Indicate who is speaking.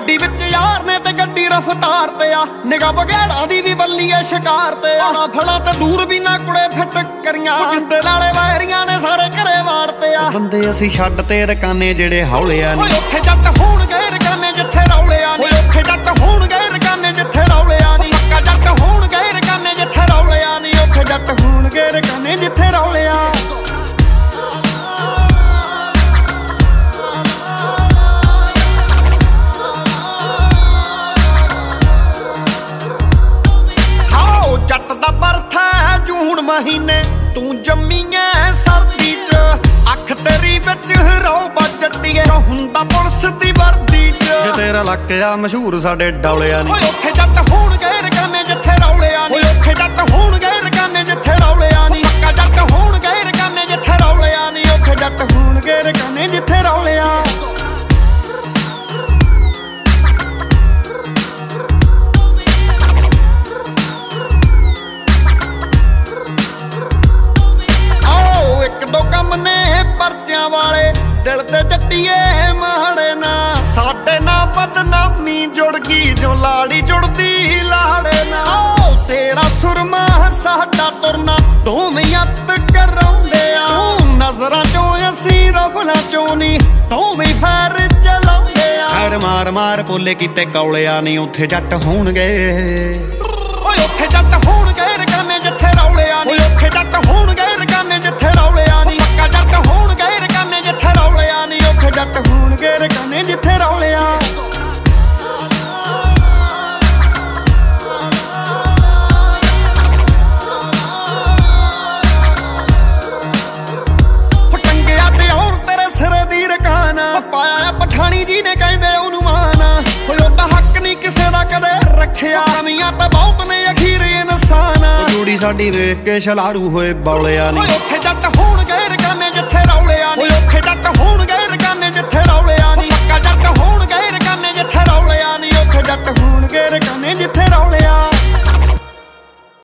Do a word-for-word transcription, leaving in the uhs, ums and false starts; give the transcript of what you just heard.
Speaker 1: ਗੱਡੀ ਵਿੱਚ ਯਾਰ ਨੇ ਤੇ ਗੱਡੀ ਰਫਤਾਰ ਤੇ ਆ ਨਿਗਾਹ ਬਗੈੜਾਂ ਦੀ ਵੀ ਬੱਲੀ ਐ ਸ਼ਿਕਾਰ ਤੇ ਆ ਰਾਫਲਾਂ ਤੇ ਦੂਰ ਵੀ ਨਾ ਕੁੜੇ ਫਿੱਟ ਕਰੀਆਂ ਜਿੰਦੇ ਨਾਲੇ ਵਾਇਰੀਆਂ ਨੇ ਸਾਰੇ ਘਰੇ ਵਾੜਤੇ ਆ ਬੰਦੇ ਅਸੀਂ ਛੱਡ ਤੇ ਰਕਾਨੇ ਜਿਹੜੇ ਹੌਲਿਆ ਨੀ ਓਏ ਉੱਥੇ ਜੱਟ ਹੋਣਗੇ ਰਕਾਨੇ ਜਿੱਥੇ ਰੌਲਿਆ ਨੀ ਓਏ ਉੱਥੇ ਜੱਟ ਹੋਣਗੇ ਰਕਾਨੇ ਜਿੱਥੇ ਰੌਲਿਆ ਨੀ ਪੱਕਾ ਜੱਟ ਹੋਣਗੇ ਰਕਾਨੇ ਜਿੱਥੇ ਰੌਲਿਆ ਨੀ ਉੱਥੇ ਜੱਟ ਹੋਣਗੇ ਰਕਾਨੇ ਜਿੱਥੇ ਰੌਲਿਆ ਜੱਟ ਦਾ ਬਰਥਾ ਜੂਨ ਮਹੀਨੇ ਤੂੰ ਜੰਮੀ ਐ ਸਰਦੀ ਚ ਅੱਖ ਤੇਰੀ ਵਿੱਚ ਰੌਬਾ ਜੱਟੀਏ ਹੁੰਦਾ ਪੁਲਿਸ ਦੀ ਵਰਦੀ ਚ ਜੇ ਤੇਰਾ ਲੱਕ ਆ ਮਸ਼ਹੂਰ ਸਾਡੇ ਡੌਲਿਆ ਨੀ ਓਏ ਉੱਥੇ ਜੱਟ ਹੋਣਗੇ ਰਕਾਨੇ ਜਿੱਥੇ ਰੌਲਿਆ ਨੀ ਓਏ ਉੱਥੇ ਜੱਟ ਹੋਣਗੇ ਰਕਾਨੇ ਜਿੱਥੇ ਰੌਲਿਆ ਨੀ ਪੱਕਾ ਜੱਟ ਹੋਣਗੇ ਰਕਾਨੇ ਜਿੱਥੇ ਰੌਲਿਆ ਨੀ ਉੱਥੇ ਜੱਟ ਹੋਣਗੇ ਰਕਾਨੇ ਜਿੱਥੇ ਰੌਲਿਆ ਪਰਚਿਆਂ ਵਾਲੇ ਦਿਲ ਤੇ ਜੱਟੀਏ ਮਾੜੇ ਨਾ ਸਾਡੇ ਨਾਲ ਬਦਨਾਮੀ ਜੁੜ ਗਈ ਜੋ ਲਾੜੀ ਜੁੜਦੀ ਲਾੜੇ ਨਾ ਓ ਤੇਰਾ ਸੁਰਮਾ ਸਾਡਾ ਤੁਰਨਾ ਦੋਵੇਂ ਅੱਤ ਕਰਾਉਂਦੇ ਆ ਤੂੰ ਨਜ਼ਰਾਂ ਚੋਂ ਅਸੀਂ ਰਫਲਾਂ ਚੋਂ ਨੀ ਦੋਵੇਂ ਫੈਰ ਚਲਾਉਂਦੇ ਆ ਫੈਰ ਮਾਰ ਮਾਰ ਬੋਲੇ ਕੀਤੇ ਕੌਲਿਆ ਨੀ ਉੱਥੇ ਜੱਟ ਹੋਣਗੇ ਓਏ ਉੱਥੇ ਜੱਟ ਹੋਣਗੇ ਰਕਾਨੇ ਜਿੱਥੇ ਰੌਲਿਆ ਨੀ ਓਏ ਉੱਥੇ ਜੱਟ ਹੋਣਗੇ ਰਕਾਨੇ ਜਿੱਥੇ ਰੌਲਿਆ ਨੀ ਪੱਕਾ ਜੱਟ ਹੋਣਗੇ ਰਕਾਨੇ ਜਿੱਥੇ ਰੌਲਿਆ ਨੀ ਉੱਥੇ ਜੱਟ ਹੋਣਗੇ ਰਕਾਨੇ ਜਿੱਥੇ ਰੌਲਿਆ ਟੰਗਿਆ ਤੇ ਹੋਰ ਤੇਰੇ ਸਿਰੇ ਦੀ ਰਕਾਨਾ ਪਾਇਆ ਪਠਾਣੀ ਜੀ ਨੇ ਕਹਿੰਦੇ ਉਹਨੂੰ ਮਾਨਾ ਓਏ ਉਹਦਾ ਹੱਕ ਨਹੀਂ ਕਿਸੇ ਦਾ ਕਦੇ ਰੱਖਿਆ ਕਮੀਆਂ ਤਾਂ ਬਹੁਤ ਨੇ ਅਖੀਰ ਇਨਸਾਨ ਜੋੜੀ ਸਾਡੀ ਵੇਖ ਕੇ ਛਲਾਰੂ ਹੋਏ ਬੌਲਿਆ ਨੀ ਓਏ ਉੱਥੇ ਜੱਟ